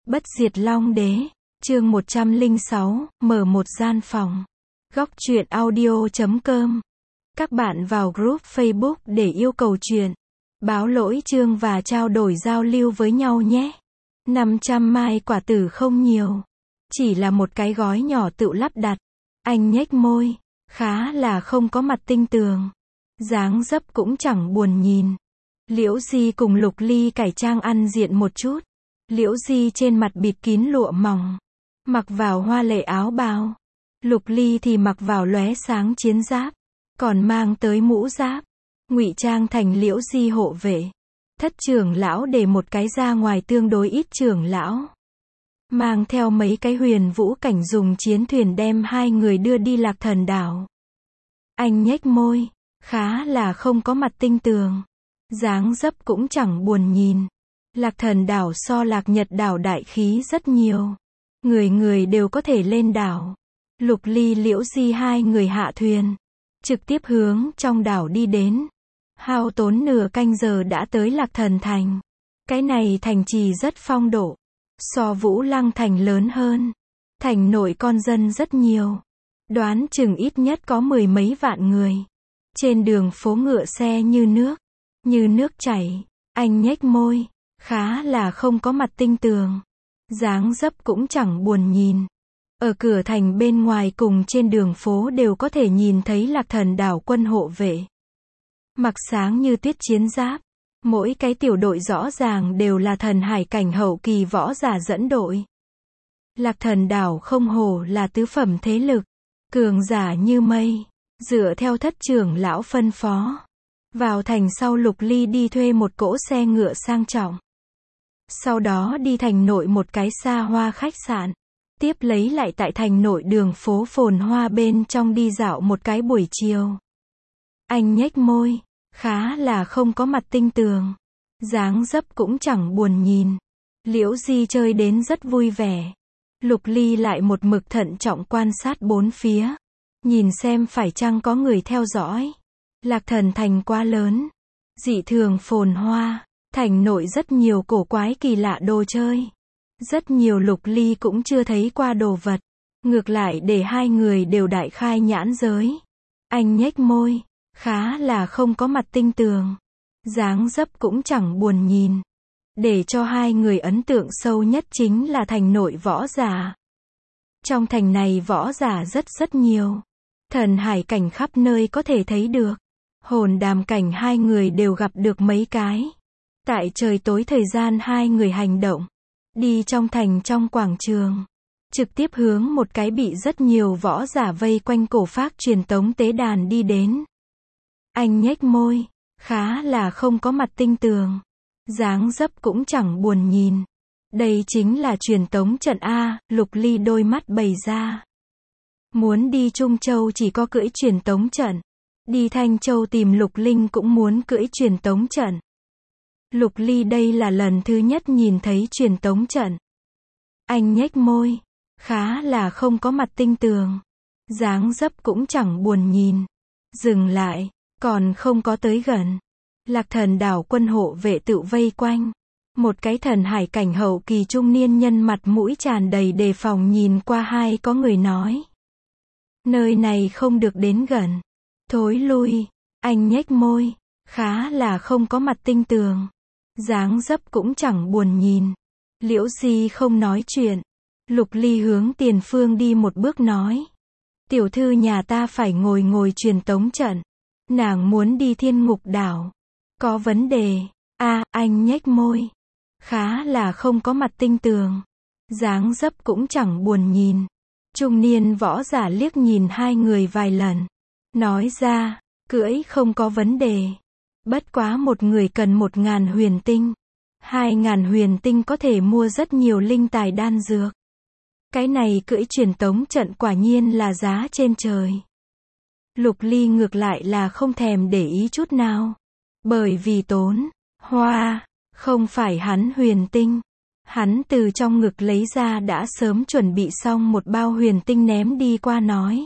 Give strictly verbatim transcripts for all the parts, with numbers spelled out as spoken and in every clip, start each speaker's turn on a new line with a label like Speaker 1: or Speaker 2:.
Speaker 1: Bất diệt Long Đế, chương một trăm lẻ sáu, mở một gian phòng. Góc truyện audio chấm com. Các bạn vào group Facebook để yêu cầu truyện, báo lỗi chương và trao đổi giao lưu với nhau nhé. năm trăm mai quả tử không nhiều, chỉ là một cái gói nhỏ tự lắp đặt. Anh nhếch môi, khá là không có mặt tinh tường. Dáng dấp cũng chẳng buồn nhìn. Liễu Di cùng Lục Ly cải trang ăn diện một chút. Liễu Di trên mặt bịt kín lụa mỏng, mặc vào hoa lệ áo bào. Lục Ly thì mặc vào lóe sáng chiến giáp, còn mang tới mũ giáp, ngụy trang thành Liễu Di hộ vệ. Thất trưởng lão để một cái ra ngoài tương đối ít trưởng lão, mang theo mấy cái huyền vũ cảnh dùng chiến thuyền đem hai người đưa đi Lạc Thần đảo. Anh nhếch môi, khá là không có mặt tinh tường. Dáng dấp cũng chẳng buồn nhìn. Lạc Thần đảo so Lạc Nhật đảo đại khí rất nhiều. Người người đều có thể lên đảo. Lục Ly Liễu Di hai người hạ thuyền, trực tiếp hướng trong đảo đi đến. Hao tốn nửa canh giờ đã tới Lạc Thần thành. Cái này thành trì rất phong độ, so Vũ Lăng thành lớn hơn. Thành nội con dân rất nhiều, đoán chừng ít nhất có mười mấy vạn người. Trên đường phố ngựa xe như nước, như nước chảy. Anh nhếch môi, khá là không có mặt tinh tường. Dáng dấp cũng chẳng buồn nhìn. Ở cửa thành bên ngoài cùng trên đường phố đều có thể nhìn thấy Lạc Thần đảo quân hộ vệ. Mặc sáng như tuyết chiến giáp. Mỗi cái tiểu đội rõ ràng đều là thần hải cảnh hậu kỳ võ giả dẫn đội. Lạc Thần đảo không hổ là tứ phẩm thế lực, cường giả như mây. Dựa theo thất trưởng lão phân phó, vào thành sau Lục Ly đi thuê một cỗ xe ngựa sang trọng. Sau đó đi thành nội một cái xa hoa khách sạn. Tiếp lấy lại tại thành nội đường phố phồn hoa bên trong đi dạo một cái buổi chiều. Anh nhếch môi, khá là không có mặt tinh tường. Dáng dấp cũng chẳng buồn nhìn. Liễu Di chơi đến rất vui vẻ. Lục Ly lại một mực thận trọng quan sát bốn phía, nhìn xem phải chăng có người theo dõi. Lạc Thần thành quá lớn, dị thường phồn hoa. Thành nội rất nhiều cổ quái kỳ lạ đồ chơi. Rất nhiều Lục Ly cũng chưa thấy qua đồ vật. Ngược lại để hai người đều đại khai nhãn giới. Anh nhếch môi, khá là không có mặt tinh tường. Dáng dấp cũng chẳng buồn nhìn. Để cho hai người ấn tượng sâu nhất chính là thành nội võ giả. Trong thành này võ giả rất rất nhiều. Thần hải cảnh khắp nơi có thể thấy được. Hồn đàm cảnh hai người đều gặp được mấy cái. Tại trời tối thời gian hai người hành động, đi trong thành trong quảng trường, trực tiếp hướng một cái bị rất nhiều võ giả vây quanh cổ phác truyền tống tế đàn đi đến. Anh nhếch môi, khá là không có mặt tinh tường. Dáng dấp cũng chẳng buồn nhìn. Đây chính là truyền tống trận A. Lục Ly đôi mắt bày ra. Muốn đi Trung Châu chỉ có cưỡi truyền tống trận. Đi Thanh Châu tìm Lục Linh cũng muốn cưỡi truyền tống trận. Lục Ly đây là lần thứ nhất nhìn thấy truyền tống trận. Anh nhếch môi, khá là không có mặt tinh tường. Dáng dấp cũng chẳng buồn nhìn. Dừng lại, còn không có tới gần. Lạc Thần đảo quân hộ vệ tự vây quanh. Một cái thần hải cảnh hậu kỳ trung niên nhân mặt mũi tràn đầy đề phòng nhìn qua hai có người nói. Nơi này không được đến gần. Thối lui. Anh nhếch môi, khá là không có mặt tinh tường. Dáng dấp cũng chẳng buồn nhìn. Liễu Di không nói chuyện. Lục Ly hướng tiền phương đi một bước nói. Tiểu thư nhà ta phải ngồi ngồi truyền tống trận. Nàng muốn đi Thiên Ngục đảo. Có vấn đề. A, anh nhếch môi. Khá là không có mặt tinh tường. Dáng dấp cũng chẳng buồn nhìn. Trung niên võ giả liếc nhìn hai người vài lần. Nói ra, cưỡi không có vấn đề. Bất quá một người cần một ngàn huyền tinh. Hai ngàn huyền tinh có thể mua rất nhiều linh tài đan dược. Cái này cưỡi truyền tống trận quả nhiên là giá trên trời. Lục Ly ngược lại là không thèm để ý chút nào. Bởi vì tốn hoa, không phải hắn huyền tinh. Hắn từ trong ngực lấy ra đã sớm chuẩn bị xong một bao huyền tinh ném đi qua nói.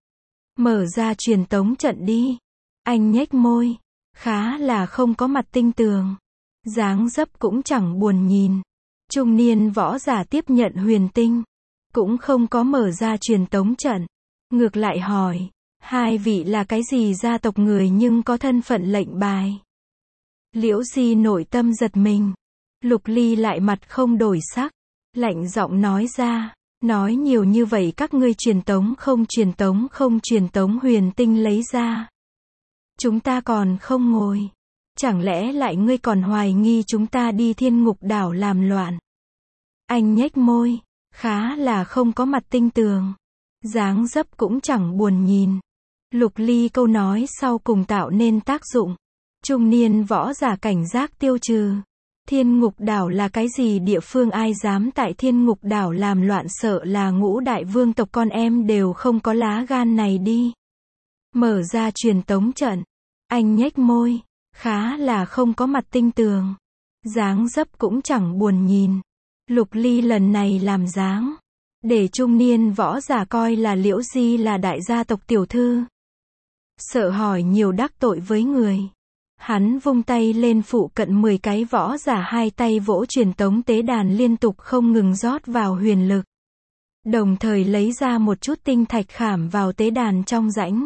Speaker 1: Mở ra truyền tống trận đi. Anh nhếch môi, khá là không có mặt tinh tường. Dáng dấp cũng chẳng buồn nhìn. Trung niên võ giả tiếp nhận huyền tinh, cũng không có mở ra truyền tống trận, ngược lại hỏi, hai vị là cái gì gia tộc người nhưng có thân phận lệnh bài? Liễu Di nội tâm giật mình, Lục Ly lại mặt không đổi sắc, lạnh giọng nói ra, nói nhiều như vậy các ngươi truyền tống không truyền tống không truyền tống huyền tinh lấy ra. Chúng ta còn không ngồi. Chẳng lẽ lại ngươi còn hoài nghi chúng ta đi Thiên Ngục Đảo làm loạn? Anh nhếch môi, khá là không có mặt tinh tường. Dáng dấp cũng chẳng buồn nhìn. Lục Ly câu nói sau cùng tạo nên tác dụng. Trung niên võ giả cảnh giác tiêu trừ. Thiên Ngục Đảo là cái gì địa phương ai dám tại Thiên Ngục Đảo làm loạn, sợ là ngũ đại vương tộc con em đều không có lá gan này đi. Mở ra truyền tống trận. Anh nhếch môi, khá là không có mặt tinh tường. Dáng dấp cũng chẳng buồn nhìn. Lục Ly lần này làm dáng, để trung niên võ giả coi là Liễu Di là đại gia tộc tiểu thư. Sợ hỏi nhiều đắc tội với người. Hắn vung tay lên, phụ cận mười cái võ giả hai tay vỗ truyền tống tế đàn liên tục không ngừng rót vào huyền lực. Đồng thời lấy ra một chút tinh thạch khảm vào tế đàn trong rãnh.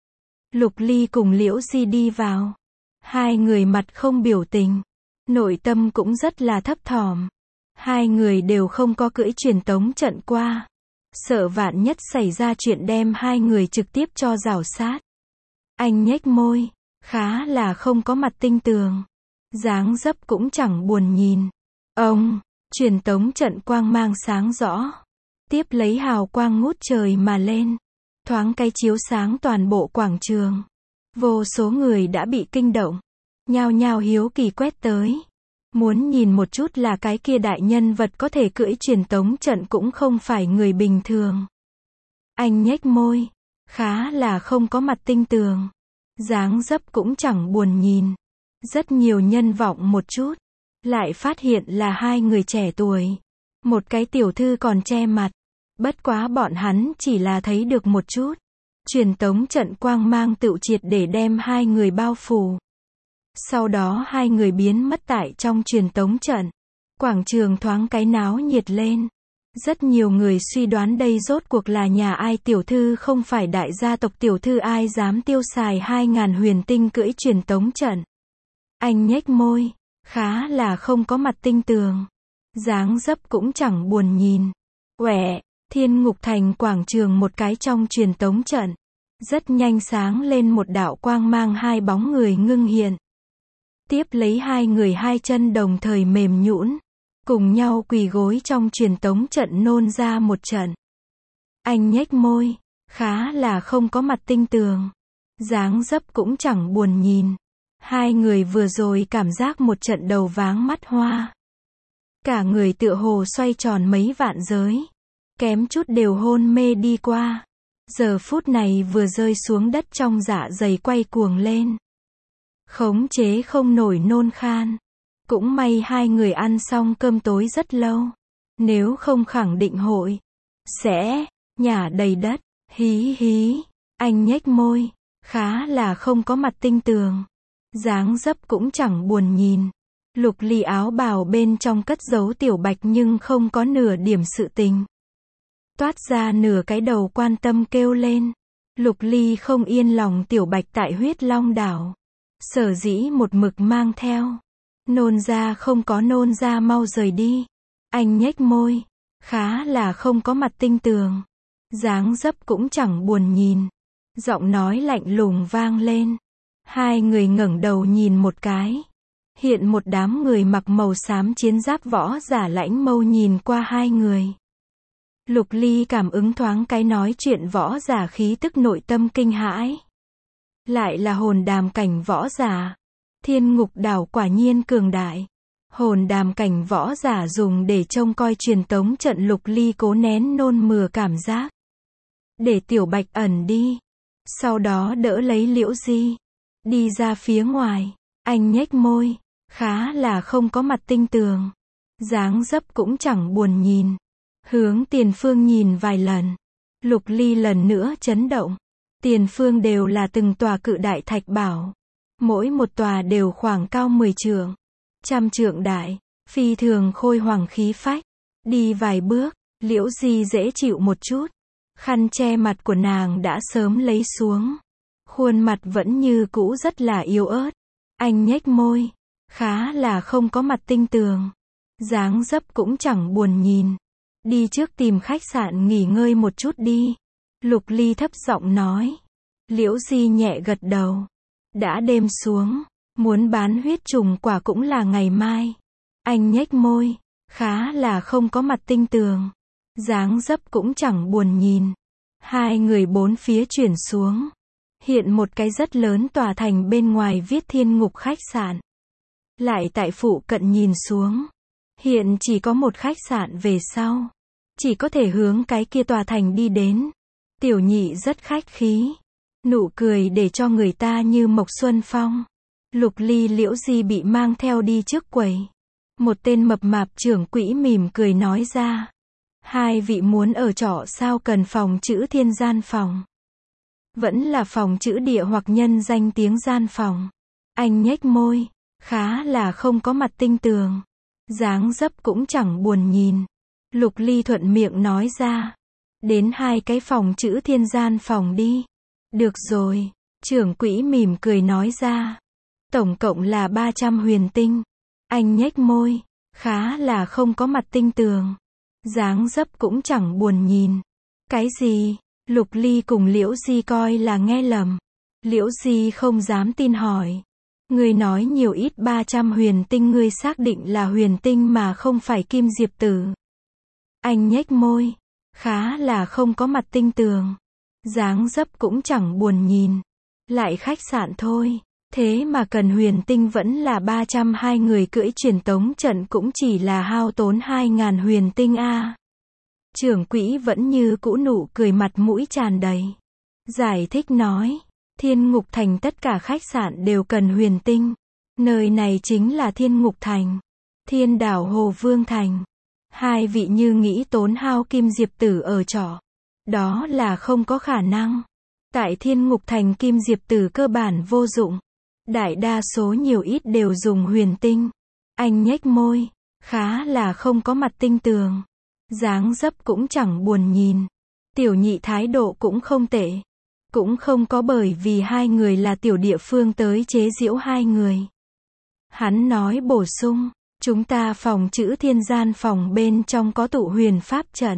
Speaker 1: Lục Ly cùng Liễu Di đi vào. Hai người mặt không biểu tình. Nội tâm cũng rất là thấp thỏm. Hai người đều không có cưỡi truyền tống trận qua. Sợ vạn nhất xảy ra chuyện đem hai người trực tiếp cho rào sát. Anh nhếch môi, khá là không có mặt tinh tường. Dáng dấp cũng chẳng buồn nhìn. Ông, truyền tống trận quang mang sáng rõ. Tiếp lấy hào quang ngút trời mà lên. Thoáng cái chiếu sáng toàn bộ quảng trường. Vô số người đã bị kinh động. Nhao nhao hiếu kỳ quét tới. Muốn nhìn một chút là cái kia đại nhân vật có thể cưỡi truyền tống trận cũng không phải người bình thường. Anh nhếch môi, khá là không có mặt tinh tường. Dáng dấp cũng chẳng buồn nhìn. Rất nhiều nhân vọng một chút. Lại phát hiện là hai người trẻ tuổi. Một cái tiểu thư còn che mặt. Bất quá bọn hắn chỉ là thấy được một chút. Truyền tống trận quang mang tựu triệt để đem hai người bao phủ. Sau đó hai người biến mất tại trong truyền tống trận. Quảng trường thoáng cái náo nhiệt lên. Rất nhiều người suy đoán đây rốt cuộc là nhà ai, tiểu thư không phải đại gia tộc tiểu thư, ai dám tiêu xài hai ngàn huyền tinh cưỡi truyền tống trận. Anh nhếch môi, khá là không có mặt tinh tường. Dáng dấp cũng chẳng buồn nhìn. Quẹ, Thiên Ngục Thành quảng trường một cái trong truyền tống trận. Rất nhanh sáng lên một đạo quang mang, hai bóng người ngưng hiện. Tiếp lấy hai người hai chân đồng thời mềm nhũn, cùng nhau quỳ gối trong truyền tống trận nôn ra một trận. Anh nhếch môi, khá là không có mặt tinh tường. Dáng dấp cũng chẳng buồn nhìn. Hai người vừa rồi cảm giác một trận đầu váng mắt hoa. Cả người tựa hồ xoay tròn mấy vạn giới. Kém chút đều hôn mê đi qua. Giờ phút này vừa rơi xuống đất trong dạ dày quay cuồng lên. Khống chế không nổi nôn khan. Cũng may hai người ăn xong cơm tối rất lâu. Nếu không khẳng định hội sẽ nhả đầy đất. Hí hí. Anh nhếch môi, khá là không có mặt tinh tường. Dáng dấp cũng chẳng buồn nhìn. Lục Ly áo bào bên trong cất giấu tiểu bạch nhưng không có nửa điểm sự tình. Toát ra nửa cái đầu quan tâm kêu lên. Lục Ly không yên lòng tiểu bạch tại huyết long đảo. Sở dĩ một mực mang theo. Nôn ra không có nôn ra, mau rời đi. Anh nhếch môi, khá là không có mặt tinh tường. Dáng dấp cũng chẳng buồn nhìn. Giọng nói lạnh lùng vang lên. Hai người ngẩng đầu nhìn một cái. Hiện một đám người mặc màu xám chiến giáp võ giả lãnh mâu nhìn qua hai người. Lục Ly cảm ứng thoáng cái nói chuyện võ giả khí tức, nội tâm kinh hãi. Lại là hồn đàm cảnh võ giả. Thiên Ngục Đảo quả nhiên cường đại. Hồn đàm cảnh võ giả dùng để trông coi truyền tống trận. Lục Ly cố nén nôn mửa cảm giác. Để tiểu bạch ẩn đi. Sau đó đỡ lấy Liễu Di. Đi ra phía ngoài. Anh nhếch môi, khá là không có mặt tinh tường. Dáng dấp cũng chẳng buồn nhìn. Hướng tiền phương nhìn vài lần. Lục Ly lần nữa chấn động. Tiền phương đều là từng tòa cự đại thạch bảo. Mỗi một tòa đều khoảng cao mười trượng, trăm trượng đại. phi thường khôi hoằng khí phách. Đi vài bước, Liễu Di dễ chịu một chút. Khăn che mặt của nàng đã sớm lấy xuống. Khuôn mặt vẫn như cũ rất là yếu ớt. Anh nhếch môi, khá là không có mặt tinh tường. Dáng dấp cũng chẳng buồn nhìn. Đi trước tìm khách sạn nghỉ ngơi một chút đi. Lục Ly thấp giọng nói. Liễu Di nhẹ gật đầu. Đã đêm xuống, muốn bán huyết trùng quả cũng là ngày mai. Anh nhếch môi, khá là không có mặt tinh tường. Dáng dấp cũng chẳng buồn nhìn. Hai người bốn phía chuyển xuống. Hiện một cái rất lớn tòa thành bên ngoài viết Thiên Ngục khách sạn. Lại tại phụ cận nhìn xuống. Hiện chỉ có một khách sạn về sau. Chỉ có thể hướng cái kia tòa thành đi đến. Tiểu nhị rất khách khí. Nụ cười để cho người ta như mộc xuân phong. Lục Ly Liễu Di bị mang theo đi trước quầy. Một tên mập mạp trưởng quỹ mỉm cười nói ra. Hai vị muốn ở trọ sao, cần phòng chữ thiên gian phòng? Vẫn là phòng chữ địa hoặc nhân danh tiếng gian phòng? Anh nhếch môi, khá là không có mặt tinh tường. Dáng dấp cũng chẳng buồn nhìn. Lục Ly thuận miệng nói ra. Đến hai cái phòng chữ thiên gian phòng đi. Được rồi, trưởng quỹ mỉm cười nói ra. Tổng cộng là ba trăm huyền tinh. Anh nhếch môi, khá là không có mặt tinh tường. Dáng dấp cũng chẳng buồn nhìn. Cái gì? Lục Ly cùng Liễu Di coi là nghe lầm. Liễu Di không dám tin hỏi. Ngươi nói nhiều ít ba trăm huyền tinh, ngươi xác định là huyền tinh mà không phải kim diệp tử. Anh nhếch môi, khá là không có mặt tinh tường. Dáng dấp cũng chẳng buồn nhìn. Lại khách sạn thôi. Thế mà cần huyền tinh vẫn là ba trăm, hai người cưỡi truyền tống trận cũng chỉ là hao tốn hai ngàn huyền tinh a. À. Trưởng quỹ vẫn như cũ nụ cười mặt mũi tràn đầy. Giải thích nói, Thiên Ngục Thành tất cả khách sạn đều cần huyền tinh. Nơi này chính là Thiên Ngục Thành. Thiên đảo Hồ Vương Thành. Hai vị như nghĩ tốn hao kim diệp tử ở trọ. Đó là không có khả năng. Tại Thiên Ngục Thành kim diệp tử cơ bản vô dụng. Đại đa số nhiều ít đều dùng huyền tinh. Anh nhếch môi, khá là không có mặt tinh tường. Dáng dấp cũng chẳng buồn nhìn. Tiểu nhị thái độ cũng không tệ. Cũng không có bởi vì hai người là tiểu địa phương tới chế giễu hai người. Hắn nói bổ sung, chúng ta phòng chữ thiên gian phòng bên trong có tụ huyền pháp trận.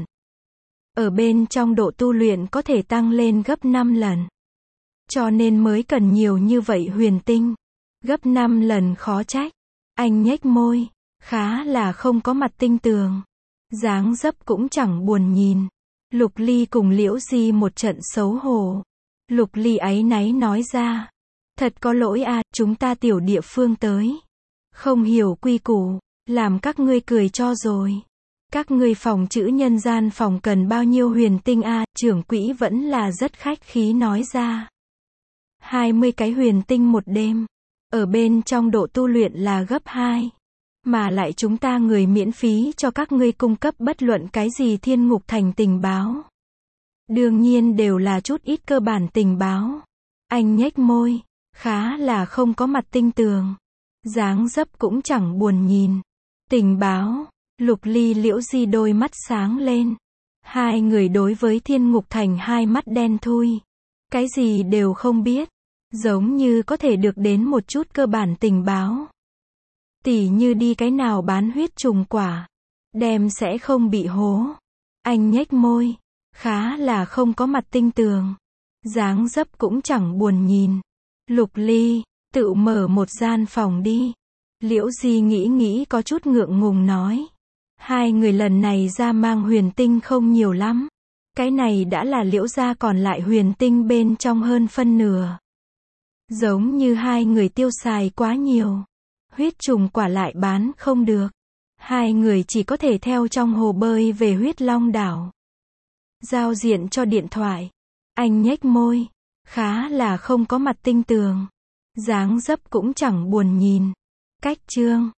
Speaker 1: Ở bên trong độ tu luyện có thể tăng lên gấp năm lần. Cho nên mới cần nhiều như vậy huyền tinh. Gấp năm lần khó trách. Anh nhếch môi, khá là không có mặt tinh tường. Dáng dấp cũng chẳng buồn nhìn. Lục Ly cùng Liễu Di một trận xấu hổ. Lục Ly áy náy nói ra. Thật có lỗi à, chúng ta tiểu địa phương tới. Không hiểu quy củ, làm các ngươi cười cho rồi. Các ngươi phòng chữ nhân gian phòng cần bao nhiêu huyền tinh a? À, trưởng quỹ vẫn là rất khách khí nói ra. hai mươi cái huyền tinh một đêm. Ở bên trong độ tu luyện là gấp hai. Mà lại chúng ta người miễn phí cho các ngươi cung cấp bất luận cái gì Thiên Ngục Thành tình báo. Đương nhiên đều là chút ít cơ bản tình báo. Anh nhếch môi, khá là không có mặt tinh tường. Dáng dấp cũng chẳng buồn nhìn. Tình báo, Lục Ly Liễu Di đôi mắt sáng lên. Hai người đối với Thiên Ngục Thành hai mắt đen thui. Cái gì đều không biết. Giống như có thể được đến một chút cơ bản tình báo. Tỉ như đi cái nào bán huyết trùng quả. Đem sẽ không bị hố. Anh nhếch môi. Khá là không có mặt tinh tường. Dáng dấp cũng chẳng buồn nhìn. Lục Ly, tự mở một gian phòng đi. Liễu Di nghĩ nghĩ có chút ngượng ngùng nói. Hai người lần này ra mang huyền tinh không nhiều lắm. Cái này đã là Liễu gia còn lại huyền tinh bên trong hơn phân nửa. Giống như hai người tiêu xài quá nhiều. Huyết trùng quả lại bán không được. Hai người chỉ có thể theo trong hồ bơi về huyết long đảo. Giao diện cho điện thoại. Anh nhếch môi. Khá là không có mặt tinh tường. Dáng dấp cũng chẳng buồn nhìn. Cách chương